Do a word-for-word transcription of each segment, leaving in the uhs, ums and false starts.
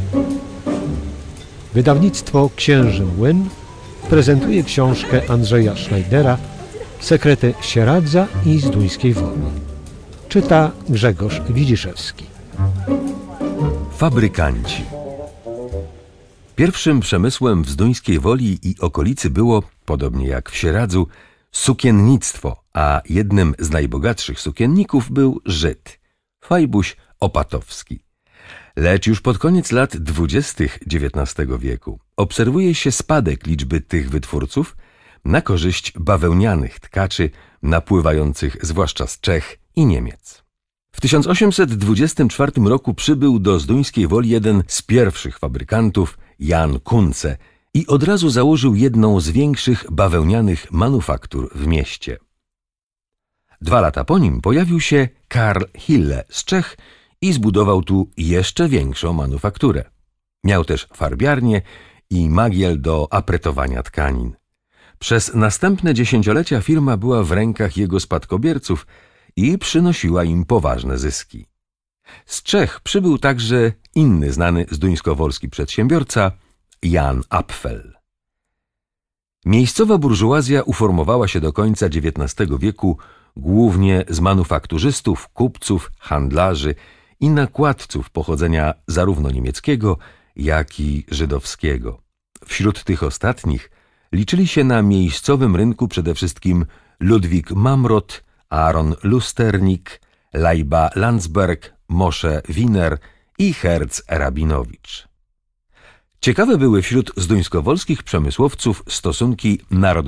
Wydawnictwo Księży Młyn prezentuje książkę Andrzeja Schneidera Sekrety Sieradza i Zduńskiej Woli. Czyta Grzegorz Widziszewski. Fabrykanci. Pierwszym przemysłem w Zduńskiej Woli i okolicy było, podobnie jak w Sieradzu, sukiennictwo, a jednym z najbogatszych sukienników był Żyd, Fajbuś Opatowski. Lecz już pod koniec lat dwudziestych dziewiętnastego wieku obserwuje się spadek liczby tych wytwórców na korzyść bawełnianych tkaczy napływających zwłaszcza z Czech i Niemiec. W tysiąc osiemset dwudziestym czwartym roku przybył do Zduńskiej Woli jeden z pierwszych fabrykantów, Jan Kunce, i od razu założył jedną z większych bawełnianych manufaktur w mieście. Dwa lata po nim pojawił się Karl Hille z Czech i zbudował tu jeszcze większą manufakturę. Miał też farbiarnię i magiel do apretowania tkanin. Przez następne dziesięciolecia firma była w rękach jego spadkobierców i przynosiła im poważne zyski. Z Czech przybył także inny znany zduńskowolski przedsiębiorca, Jan Apfel. Miejscowa burżuazja uformowała się do końca dziewiętnastego wieku głównie z manufakturzystów, kupców, handlarzy i nakładców pochodzenia zarówno niemieckiego, jak i żydowskiego. Wśród tych ostatnich liczyli się na miejscowym rynku przede wszystkim Ludwik Mamrot, Aaron Lusternik, Lajba Landsberg, Moshe Wiener i Herz Rabinowicz. Ciekawe były wśród zduńskowolskich przemysłowców stosunki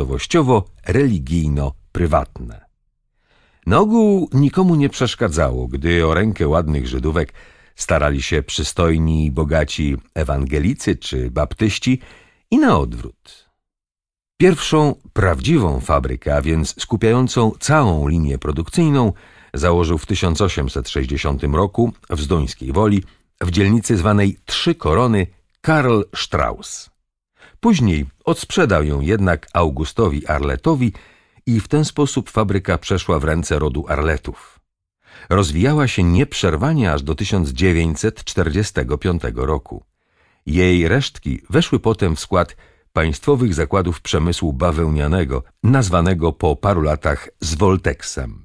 narodowościowo-religijno-prywatne. Na ogół nikomu nie przeszkadzało, gdy o rękę ładnych Żydówek starali się przystojni i bogaci ewangelicy czy baptyści i na odwrót. Pierwszą prawdziwą fabrykę, a więc skupiającą całą linię produkcyjną, założył w tysiąc osiemset sześćdziesiątym roku w Zduńskiej Woli w dzielnicy zwanej Trzy Korony Karl Strauss. Później odsprzedał ją jednak Augustowi Arletowi i w ten sposób fabryka przeszła w ręce rodu Arletów. Rozwijała się nieprzerwanie aż do tysiąc dziewięćset czterdziestego piątego roku. Jej resztki weszły potem w skład Państwowych Zakładów Przemysłu Bawełnianego, nazwanego po paru latach Zwolteksem.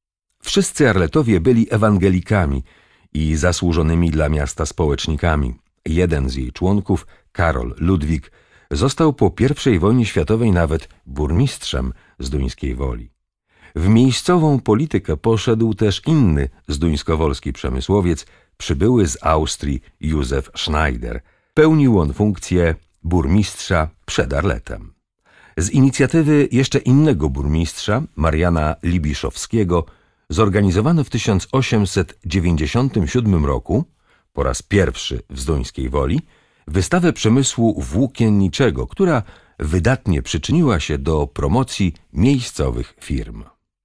Wszyscy Arletowie byli ewangelikami i zasłużonymi dla miasta społecznikami. Jeden z jej członków, Karol Ludwik, został po pierwszej wojnie światowej nawet burmistrzem Zduńskiej Woli. W miejscową politykę poszedł też inny zduńskowolski przemysłowiec, przybyły z Austrii Józef Schneider. Pełnił on funkcję burmistrza przed Arletem. Z inicjatywy jeszcze innego burmistrza, Mariana Libiszowskiego, zorganizowano w tysiąc osiemset dziewięćdziesiątym siódmym roku, po raz pierwszy w Zduńskiej Woli, wystawę przemysłu włókienniczego, która wydatnie przyczyniła się do promocji miejscowych firm.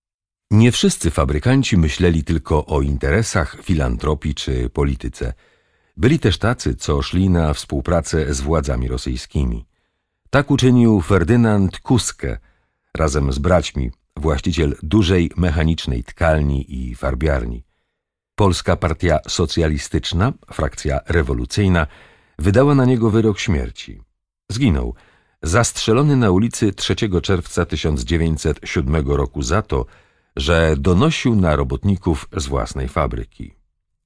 Nie wszyscy fabrykanci myśleli tylko o interesach, filantropii czy polityce. Byli też tacy, co szli na współpracę z władzami rosyjskimi. Tak uczynił Ferdynand Kuske, razem z braćmi, właściciel dużej mechanicznej tkalni i farbiarni. Polska Partia Socjalistyczna, frakcja rewolucyjna, wydała na niego wyrok śmierci. Zginął, zastrzelony na ulicy trzeciego czerwca tysiąc dziewięćset siódmego roku za to, że donosił na robotników z własnej fabryki.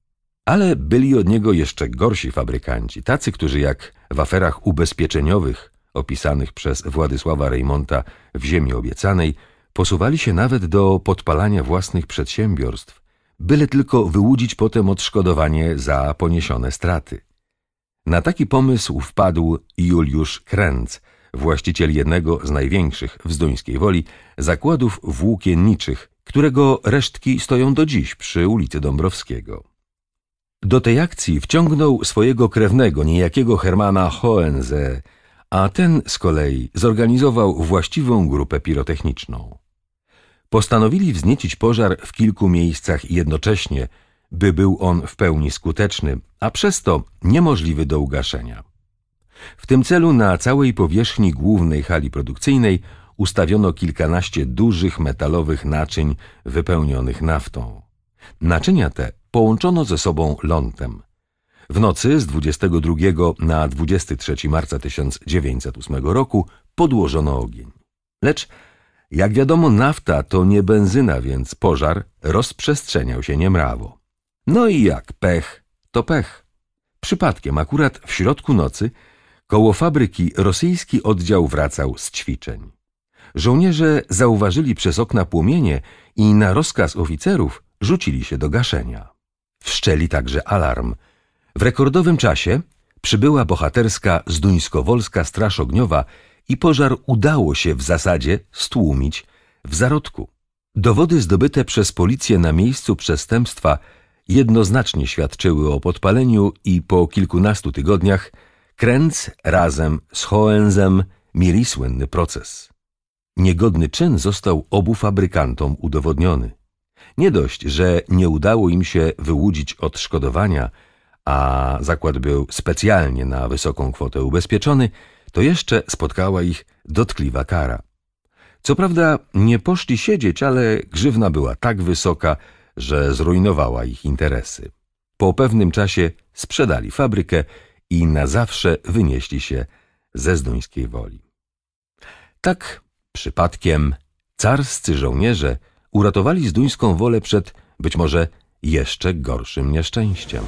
Ale byli od niego jeszcze gorsi fabrykanci, tacy, którzy jak w aferach ubezpieczeniowych opisanych przez Władysława Reymonta w Ziemi Obiecanej posuwali się nawet do podpalania własnych przedsiębiorstw, byle tylko wyłudzić potem odszkodowanie za poniesione straty. Na taki pomysł wpadł Juliusz Krenz, właściciel jednego z największych w Zduńskiej Woli zakładów włókienniczych, którego resztki stoją do dziś przy ulicy Dąbrowskiego. Do tej akcji wciągnął swojego krewnego, niejakiego Hermana Hohenze, a ten z kolei zorganizował właściwą grupę pirotechniczną. Postanowili wzniecić pożar w kilku miejscach jednocześnie, by był on w pełni skuteczny, a przez to niemożliwy do ugaszenia. W tym celu na całej powierzchni głównej hali produkcyjnej ustawiono kilkanaście dużych metalowych naczyń wypełnionych naftą. Naczynia te połączono ze sobą lądem. W nocy z dwudziestego drugiego na dwudziestego trzeciego marca tysiąc dziewięćset ósmego roku podłożono ogień. Lecz, jak wiadomo, nafta to nie benzyna, więc pożar rozprzestrzeniał się niemrawo. No i jak pech, to pech. Przypadkiem akurat w środku nocy koło fabryki rosyjski oddział wracał z ćwiczeń. Żołnierze zauważyli przez okna płomienie i na rozkaz oficerów rzucili się do gaszenia. Wszczęli także alarm. W rekordowym czasie przybyła bohaterska zduńsko-wolska straż ogniowa i pożar udało się w zasadzie stłumić w zarodku. Dowody zdobyte przez policję na miejscu przestępstwa jednoznacznie świadczyły o podpaleniu i po kilkunastu tygodniach Krenz razem z Hohenzem mieli słynny proces. Niegodny czyn został obu fabrykantom udowodniony. Nie dość, że nie udało im się wyłudzić odszkodowania, a zakład był specjalnie na wysoką kwotę ubezpieczony, to jeszcze spotkała ich dotkliwa kara. Co prawda nie poszli siedzieć, ale grzywna była tak wysoka, że zrujnowała ich interesy. Po pewnym czasie sprzedali fabrykę i na zawsze wynieśli się ze Zduńskiej Woli. Tak przypadkiem carscy żołnierze uratowali Zduńską Wolę przed być może jeszcze gorszym nieszczęściem.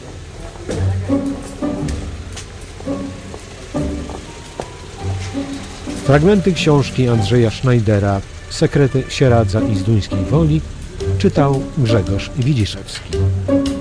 Fragmenty książki Andrzeja Schneidera Sekrety Sieradza i Zduńskiej Woli czytał Grzegorz Widziszewski.